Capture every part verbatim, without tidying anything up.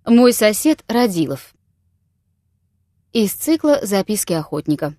Мой сосед Радилов. Из цикла «Записки охотника».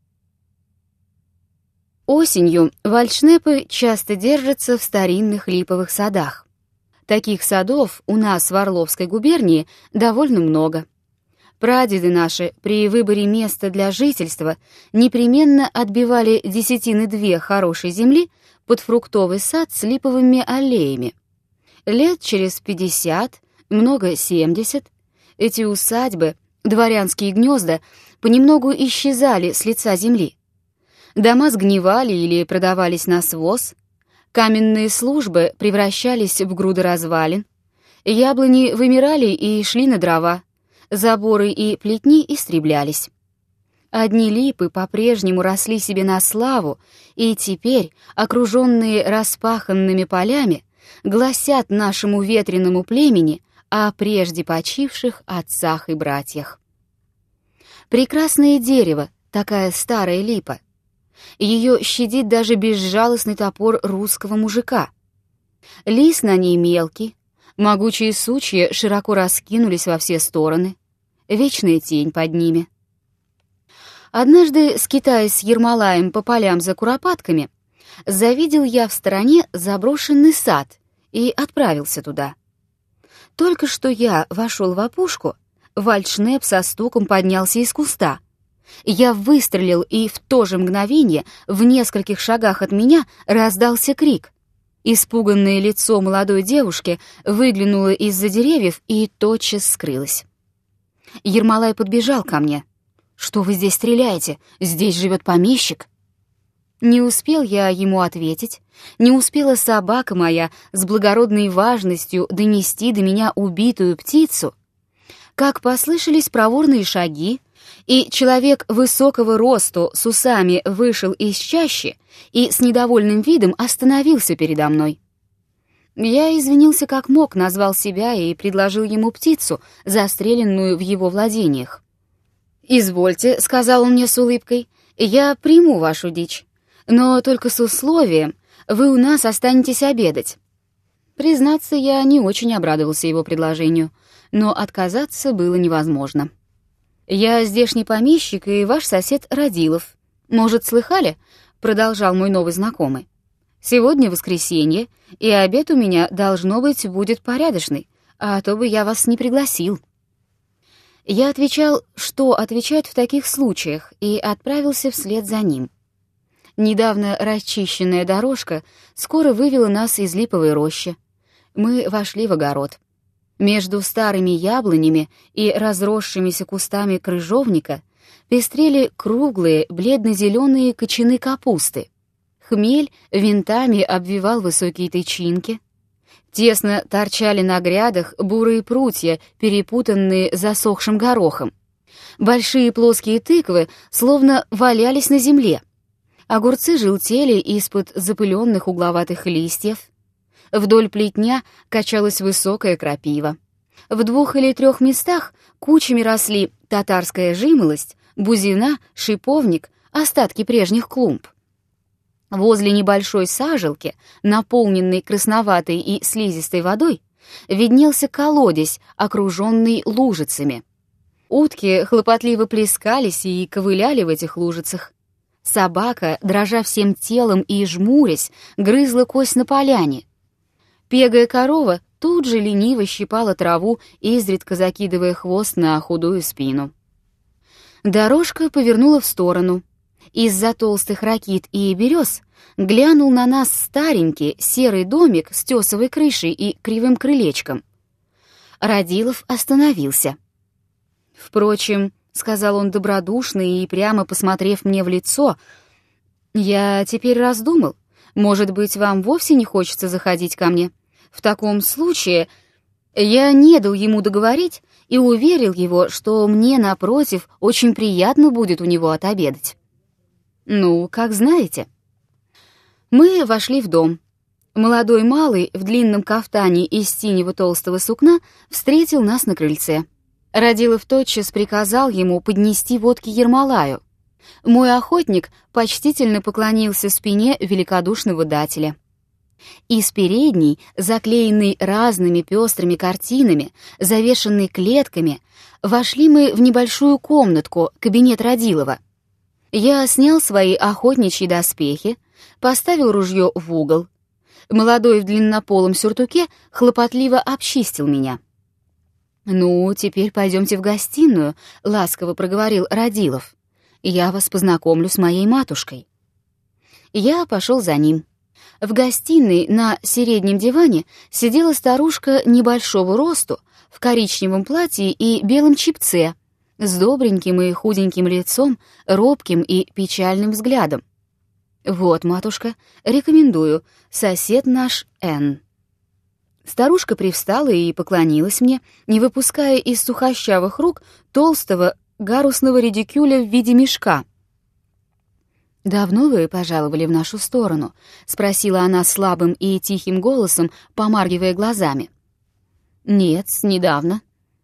Осенью вальдшнепы часто держатся в старинных липовых садах. Таких садов у нас в Орловской губернии довольно много. Прадеды наши при выборе места для жительства непременно отбивали десятины-две хорошей земли под фруктовый сад с липовыми аллеями. Лет через пятьдесят, много семьдесят, эти усадьбы, дворянские гнезда, понемногу исчезали с лица земли. Дома сгнивали или продавались на своз, каменные службы превращались в груды развалин, яблони вымирали и шли на дрова, заборы и плетни истреблялись. Одни липы по-прежнему росли себе на славу, и теперь, окруженные распаханными полями, гласят нашему ветреному племени о прежде почивших отцах и братьях. Прекрасное дерево, такая старая липа. Ее щадит даже безжалостный топор русского мужика. Лист на ней мелкий, могучие сучья широко раскинулись во все стороны, вечная тень под ними. Однажды, скитаясь с Ермолаем по полям за куропатками, завидел я в стороне заброшенный сад и отправился туда. Только что я вошел в опушку, вальдшнеп со стуком поднялся из куста. Я выстрелил, и в то же мгновение в нескольких шагах от меня раздался крик. Испуганное лицо молодой девушки выглянуло из-за деревьев и тотчас скрылось. Ермолай подбежал ко мне. «Что вы здесь стреляете? Здесь живет помещик». Не успел я ему ответить, не успела собака моя с благородной важностью донести до меня убитую птицу, как послышались проворные шаги, и человек высокого росту с усами вышел из чащи и с недовольным видом остановился передо мной. Я извинился как мог, назвал себя и предложил ему птицу, застреленную в его владениях. «Извольте», — сказал он мне с улыбкой, — «я приму вашу дичь. Но только с условием, вы у нас останетесь обедать». Признаться, я не очень обрадовался его предложению, но отказаться было невозможно. «Я здешний помещик и ваш сосед Радилов. Может, слыхали?» — продолжал мой новый знакомый. «Сегодня воскресенье, и обед у меня, должно быть, будет порядочный, а то бы я вас не пригласил». Я отвечал, что отвечать в таких случаях, и отправился вслед за ним. Недавно расчищенная дорожка скоро вывела нас из липовой рощи. Мы вошли в огород. Между старыми яблонями и разросшимися кустами крыжовника пестрели круглые бледно-зеленые кочаны капусты. Хмель винтами обвивал высокие тычинки. Тесно торчали на грядах бурые прутья, перепутанные засохшим горохом. Большие плоские тыквы словно валялись на земле. Огурцы желтели из-под запыленных угловатых листьев. Вдоль плетня качалась высокая крапива. В двух или трех местах кучами росли татарская жимолость, бузина, шиповник, остатки прежних клумб. Возле небольшой сажалки, наполненной красноватой и слизистой водой, виднелся колодец, окруженный лужицами. Утки хлопотливо плескались и ковыляли в этих лужицах. Собака, дрожа всем телом и жмурясь, грызла кость на поляне. Пегая корова тут же лениво щипала траву, изредка закидывая хвост на худую спину. Дорожка повернула в сторону. Из-за толстых ракит и берез глянул на нас старенький серый домик с тесовой крышей и кривым крылечком. Радилов остановился. «Впрочем, — сказал он добродушно и прямо посмотрев мне в лицо, — я теперь раздумал. Может быть, вам вовсе не хочется заходить ко мне? В таком случае...» Я не дал ему договорить и уверил его, что мне, напротив, очень приятно будет у него отобедать. «Ну, как знаете». Мы вошли в дом. Молодой малый в длинном кафтане из синего толстого сукна встретил нас на крыльце. Радилов тотчас приказал ему поднести водки Ермолаю. Мой охотник почтительно поклонился спине великодушного дателя. Из передней, заклеенной разными пестрыми картинами, завешенной клетками, вошли мы в небольшую комнатку, кабинет Родилова. Я снял свои охотничьи доспехи, поставил ружье в угол. Молодой в длиннополом сюртуке хлопотливо обчистил меня. «Ну, теперь пойдемте в гостиную», — ласково проговорил Родилов. «Я вас познакомлю с моей матушкой». Я пошел за ним. В гостиной на среднем диване сидела старушка небольшого росту, в коричневом платье и белом чепце, с добреньким и худеньким лицом, робким и печальным взглядом. «Вот, матушка, рекомендую, сосед наш Н». Старушка привстала и поклонилась мне, не выпуская из сухощавых рук толстого гарусного редикюля в виде мешка. «Давно вы пожаловали в нашу сторону?» — спросила она слабым и тихим голосом, помаргивая глазами. «Нет, недавно».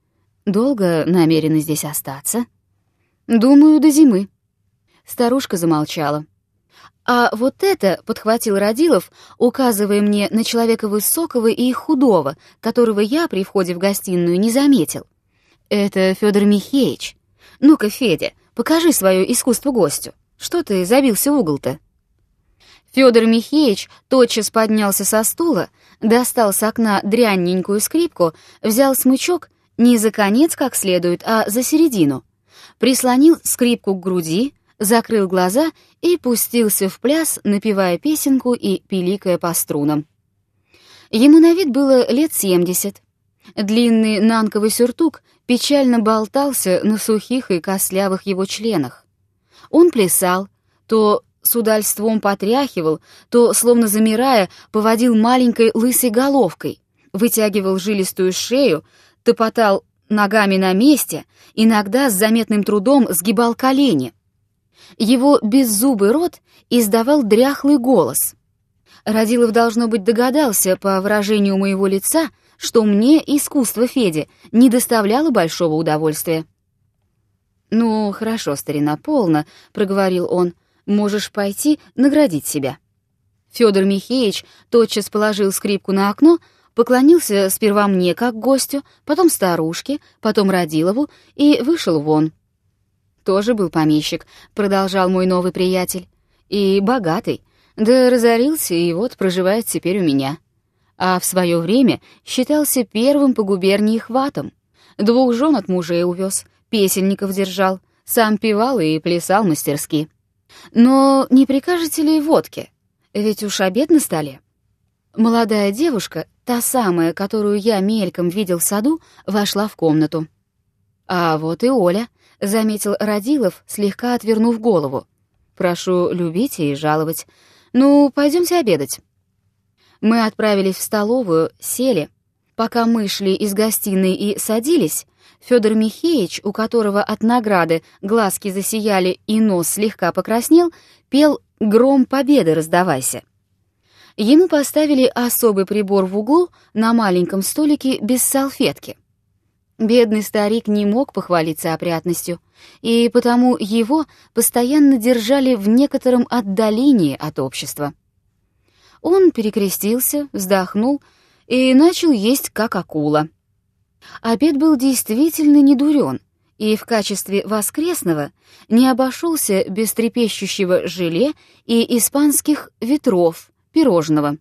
«Долго намерены здесь остаться?» «Думаю, до зимы». Старушка замолчала. «А вот это», — подхватил Родилов, указывая мне на человека высокого и худого, которого я при входе в гостиную не заметил. «Это Федор Михеич. Ну-ка, Федя, покажи свое искусство гостю. Что ты забился в угол-то?» Федор Михеич тотчас поднялся со стула, достал с окна дрянненькую скрипку, взял смычок не за конец как следует, а за середину, прислонил скрипку к груди, закрыл глаза и пустился в пляс, напевая песенку и пиликая по струнам. Ему на вид было лет семьдесят. Длинный нанковый сюртук печально болтался на сухих и костлявых его членах. Он плясал, то с удальством потряхивал, то, словно замирая, поводил маленькой лысой головкой, вытягивал жилистую шею, топотал ногами на месте, иногда с заметным трудом сгибал колени. Его беззубый рот издавал дряхлый голос. Родилов, должно быть, догадался по выражению моего лица, что мне искусство Феди не доставляло большого удовольствия. «Ну, хорошо, старина, полно», — проговорил он, — «можешь пойти наградить себя». Федор Михеич тотчас положил скрипку на окно, поклонился сперва мне как гостю, потом старушке, потом Родилову и вышел вон. «Тоже был помещик», — продолжал мой новый приятель, — «и богатый, да разорился и вот проживает теперь у меня. А в свое время считался первым по губернии хватом. Двух жен от мужей увез, песельников держал, сам певал и плясал мастерски. Но не прикажете ли водки? Ведь уж обед на столе». Молодая девушка, та самая, которую я мельком видел в саду, вошла в комнату. «А вот и Оля», — заметил Родилов, слегка отвернув голову. «Прошу любить и жаловать. Ну, пойдемте обедать». Мы отправились в столовую, сели. Пока мы шли из гостиной и садились, Федор Михеич, у которого от награды глазки засияли и нос слегка покраснел, пел «Гром победы раздавайся». Ему поставили особый прибор в углу на маленьком столике без салфетки. Бедный старик не мог похвалиться опрятностью, и потому его постоянно держали в некотором отдалении от общества. Он перекрестился, вздохнул и начал есть как акула. Обед был действительно недурен, и в качестве воскресного не обошелся без трепещущего желе и испанских ветров, пирожного.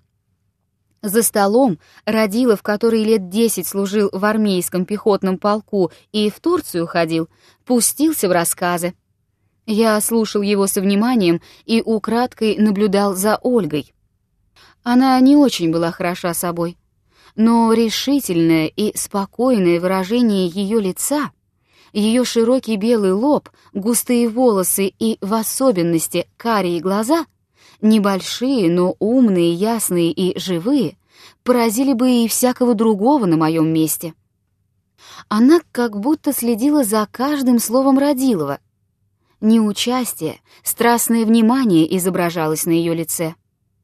За столом Родилов, который лет десять служил в армейском пехотном полку и в Турцию ходил, пустился в рассказы. Я слушал его со вниманием и украдкой наблюдал за Ольгой. Она не очень была хороша собой, но решительное и спокойное выражение ее лица, ее широкий белый лоб, густые волосы и, в особенности, карие глаза, небольшие, но умные, ясные и живые, поразили бы и всякого другого на моем месте. Она как будто следила за каждым словом Родилова. Неучастие, страстное внимание изображалось на ее лице.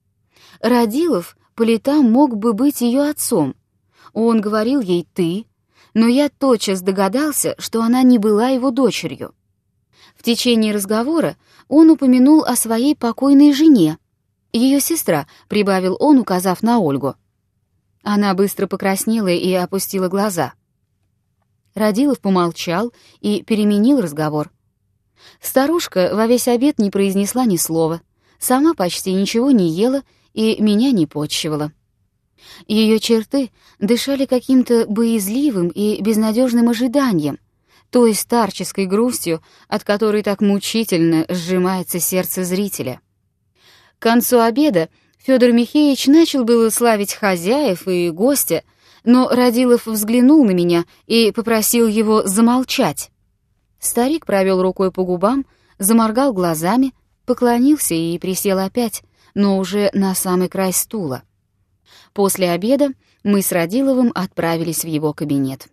Родилов по летам мог бы быть ее отцом. Он говорил ей «ты», но я тотчас догадался, что она не была его дочерью. В течение разговора он упомянул о своей покойной жене. Ее сестра, прибавил он, указав на Ольгу. Она быстро покраснела и опустила глаза. Радилов помолчал и переменил разговор. Старушка во весь обед не произнесла ни слова, сама почти ничего не ела и меня не почивала. Ее черты дышали каким-то боязливым и безнадежным ожиданием, той старческой грустью, от которой так мучительно сжимается сердце зрителя. К концу обеда Федор Михеевич начал было славить хозяев и гостя, но Радилов взглянул на меня и попросил его замолчать. Старик провел рукой по губам, заморгал глазами, поклонился и присел опять, но уже на самый край стула. После обеда мы с Радиловым отправились в его кабинет.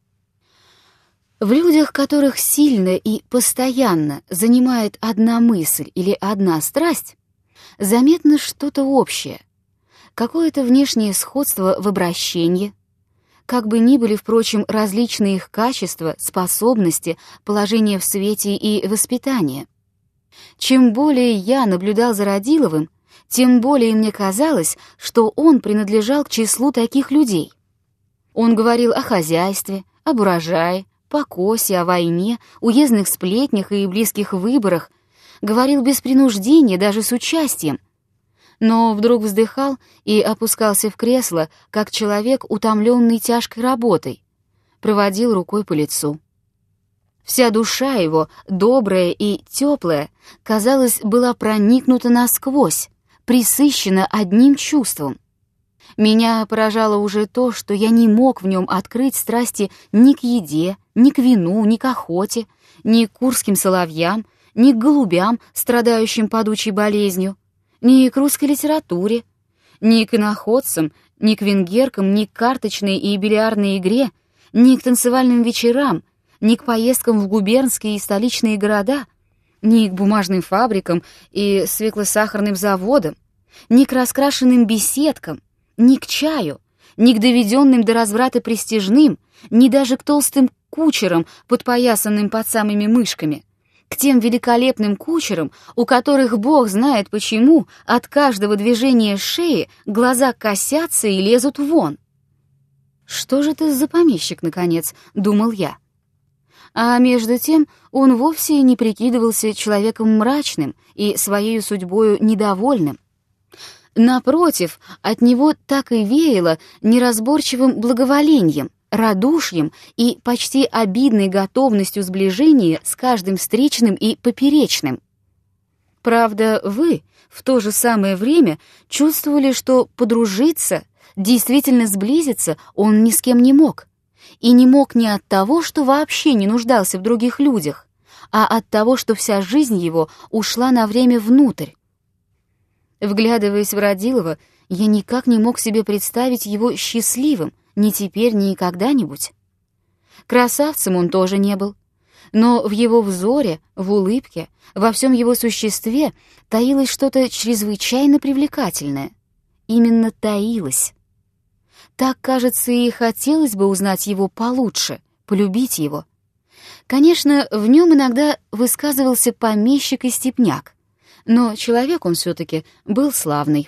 В людях, которых сильно и постоянно занимает одна мысль или одна страсть, заметно что-то общее, какое-то внешнее сходство в обращении, как бы ни были, впрочем, различные их качества, способности, положение в свете и воспитание. Чем более я наблюдал за Радиловым, тем более мне казалось, что он принадлежал к числу таких людей. Он говорил о хозяйстве, об урожае, покосе, о войне, уездных сплетнях и близких выборах, говорил без принуждения, даже с участием, но вдруг вздыхал и опускался в кресло, как человек, утомленный тяжкой работой, проводил рукой по лицу. Вся душа его, добрая и теплая, казалось, была проникнута насквозь, присыщена одним чувством. Меня поражало уже то, что я не мог в нем открыть страсти ни к еде, ни к вину, ни к охоте, ни к курским соловьям, ни к голубям, страдающим падучей болезнью, ни к русской литературе, ни к иноходцам, ни к венгеркам, ни к карточной и бильярдной игре, ни к танцевальным вечерам, ни к поездкам в губернские и столичные города, ни к бумажным фабрикам и свеклосахарным заводам, ни к раскрашенным беседкам, ни к чаю, ни к доведенным до разврата престижным, ни даже к толстым кучерам, подпоясанным под самыми мышками, к тем великолепным кучерам, у которых бог знает почему от каждого движения шеи глаза косятся и лезут вон. «Что же это за помещик, наконец?» — думал я. А между тем он вовсе не прикидывался человеком мрачным и своею судьбою недовольным. Напротив, от него так и веяло неразборчивым благоволением, радушием и почти обидной готовностью сближения с каждым встречным и поперечным. Правда, вы в то же самое время чувствовали, что подружиться, действительно сблизиться он ни с кем не мог. И не мог не от того, что вообще не нуждался в других людях, а от того, что вся жизнь его ушла на время внутрь. Вглядываясь в Радилова, я никак не мог себе представить его счастливым, ни теперь, ни когда-нибудь. Красавцем он тоже не был, но в его взоре, в улыбке, во всем его существе таилось что-то чрезвычайно привлекательное. Именно таилось. Так, кажется, и хотелось бы узнать его получше, полюбить его. Конечно, в нем иногда высказывался помещик и степняк, но человек он все-таки был славный.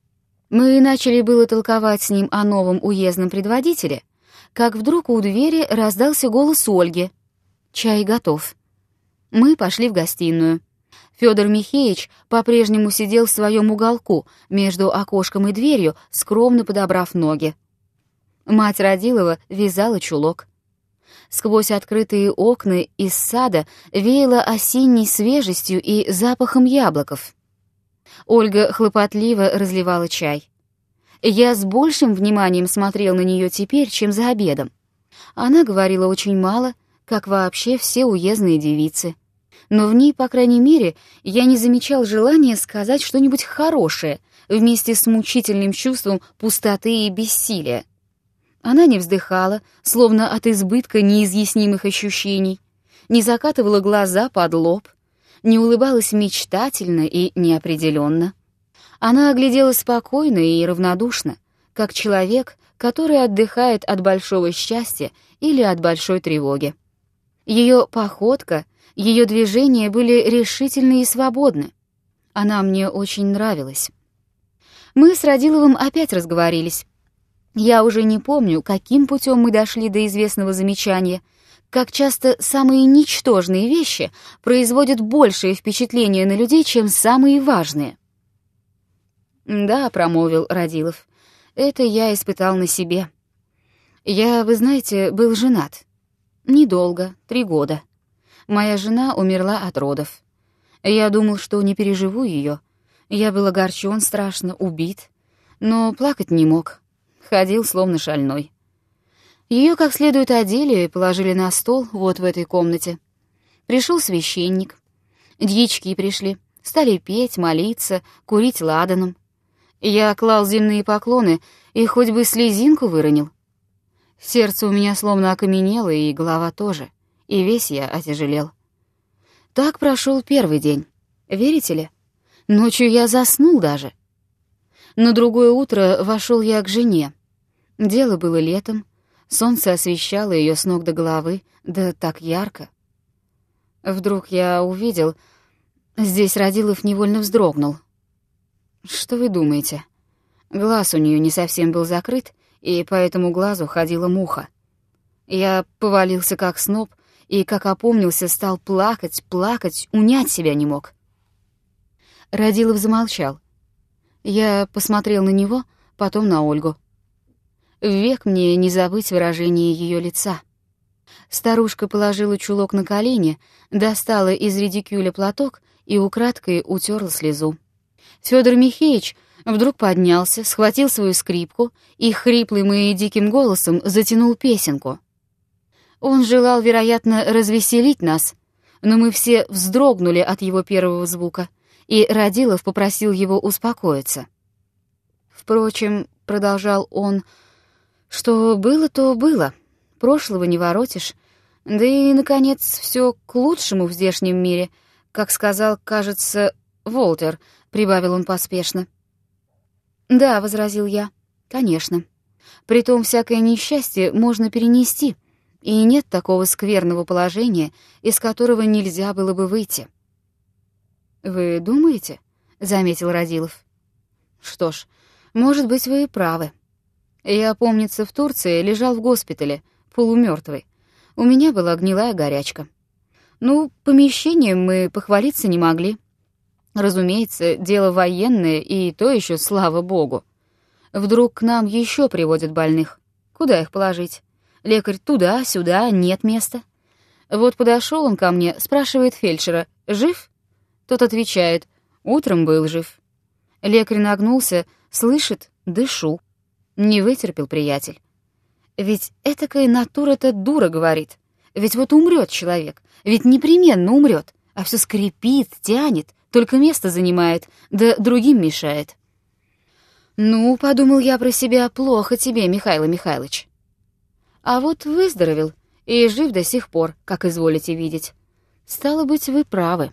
Мы начали было толковать с ним о новом уездном предводителе, как вдруг у двери раздался голос Ольги. «Чай готов». Мы пошли в гостиную. Федор Михеевич по-прежнему сидел в своем уголку между окошком и дверью, скромно подобрав ноги. Мать Радилова вязала чулок. Сквозь открытые окна из сада веяло осенней свежестью и запахом яблоков. Ольга хлопотливо разливала чай. Я с большим вниманием смотрел на нее теперь, чем за обедом. Она говорила очень мало, как вообще все уездные девицы. Но в ней, по крайней мере, я не замечал желания сказать что-нибудь хорошее вместе с мучительным чувством пустоты и бессилия. Она не вздыхала, словно от избытка неизъяснимых ощущений, не закатывала глаза под лоб, не улыбалась мечтательно и неопределенно. Она оглядела спокойно и равнодушно, как человек, который отдыхает от большого счастья или от большой тревоги. Ее походка, ее движения были решительны и свободны. Она мне очень нравилась. Мы с Радиловым опять разговорились. Я уже не помню, каким путем мы дошли до известного замечания, как часто самые ничтожные вещи производят большее впечатление на людей, чем самые важные. «Да», — промолвил Радилов, — «это я испытал на себе. Я, вы знаете, был женат. Недолго, три года. Моя жена умерла от родов. Я думал, что не переживу ее. Я был огорчен, страшно, убит, но плакать не мог. Ходил словно шальной. Ее как следует одели и положили на стол вот в этой комнате. Пришел священник. Дьячки пришли, стали петь, молиться, курить ладаном. Я клал земные поклоны и хоть бы слезинку выронил. Сердце у меня словно окаменело, и голова тоже, и весь я отяжелел. Так прошел первый день. Верите ли? Ночью я заснул даже. На другое утро вошел я к жене. Дело было летом, солнце освещало ее с ног до головы, да так ярко. Вдруг я увидел... Здесь Радилов невольно вздрогнул. Что вы думаете? Глаз у нее не совсем был закрыт, и по этому глазу ходила муха. Я повалился как сноп, и, как опомнился, стал плакать, плакать, унять себя не мог. Радилов замолчал. Я посмотрел на него, потом на Ольгу. Век мне не забыть выражение ее лица. Старушка положила чулок на колени, достала из редикюля платок и украдкой утерла слезу. Федор Михеич вдруг поднялся, схватил свою скрипку и хриплым и диким голосом затянул песенку. Он желал, вероятно, развеселить нас, но мы все вздрогнули от его первого звука, и Радилов попросил его успокоиться. Впрочем, продолжал он, что было, то было, прошлого не воротишь, да и, наконец, все к лучшему в здешнем мире, как сказал, кажется, Волтер, прибавил он поспешно. «Да», — возразил я, — «конечно. Притом всякое несчастье можно перенести, и нет такого скверного положения, из которого нельзя было бы выйти». «Вы думаете?» — заметил Радилов. «Что ж, может быть, вы и правы. Я, помнится, в Турции лежал в госпитале, полумёртвый. У меня была гнилая горячка. Ну, помещением мы похвалиться не могли. Разумеется, дело военное, и то еще, слава богу. Вдруг к нам еще приводят больных. Куда их положить? Лекарь туда-сюда, нет места. Вот подошел он ко мне, спрашивает фельдшера: «Жив?» Тот отвечает: «Утром был жив». Лекарь нагнулся, слышит: «Дышу». Не вытерпел приятель. Ведь этакая натура-то дура, говорит. Ведь вот умрет человек, ведь непременно умрет, а все скрипит, тянет, только место занимает, да другим мешает. «Ну, — подумал я про себя, — плохо тебе, Михаил Михайлович. А вот выздоровел и жив до сих пор, как изволите видеть. Стало быть, вы правы».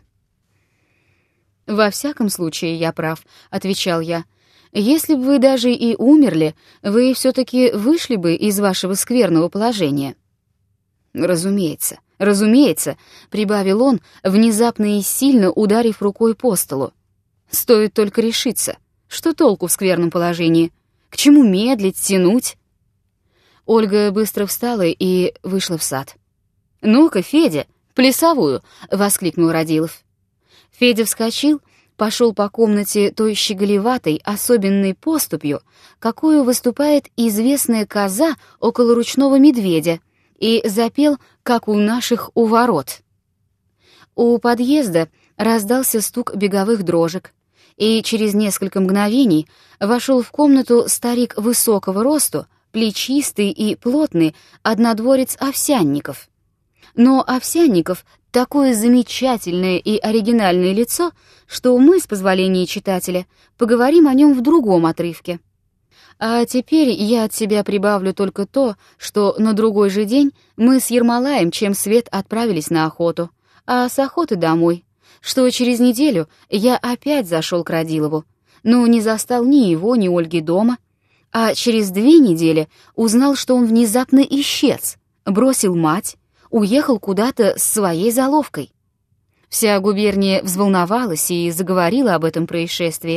«Во всяком случае, я прав», — отвечал я. «Если бы вы даже и умерли, вы все-таки вышли бы из вашего скверного положения». «Разумеется, разумеется», — прибавил он, внезапно и сильно ударив рукой по столу. «Стоит только решиться. Что толку в скверном положении? К чему медлить, тянуть?» Ольга быстро встала и вышла в сад. «Ну-ка, Федя, плясовую!» — воскликнул Радилов. Федя вскочил, пошел по комнате той щеголеватой, особенной поступью, какую выступает известная коза около ручного медведя, и запел, как у наших у ворот. У подъезда раздался стук беговых дрожек, и через несколько мгновений вошел в комнату старик высокого росту, плечистый и плотный, однодворец Овсянников. Но Овсянников — такое замечательное и оригинальное лицо, что мы, с позволения читателя, поговорим о нем в другом отрывке. А теперь я от себя прибавлю только то, что на другой же день мы с Ермолаем чем свет отправились на охоту, а с охоты домой, что через неделю я опять зашел к Радилову, но не застал ни его, ни Ольги дома, а через две недели узнал, что он внезапно исчез, бросил мать, уехал куда-то с своей заловкой. Вся губерния взволновалась и заговорила об этом происшествии,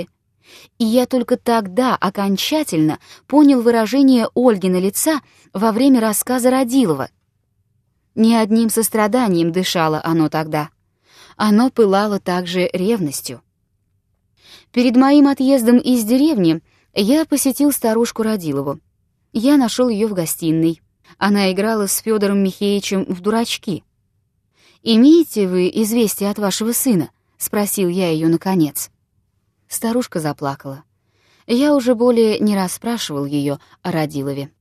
И я только тогда окончательно понял выражение Ольгина лица во время рассказа Родилова. Не одним состраданием дышало оно тогда. Оно пылало также ревностью. Перед моим отъездом из деревни я посетил старушку Родилову. Я нашел ее в гостиной. Она играла с Федором Михеевичем в дурачки. «Имеете вы известие от вашего сына?» — спросил я ее наконец. Старушка заплакала. Я уже более не расспрашивал ее о Родилове.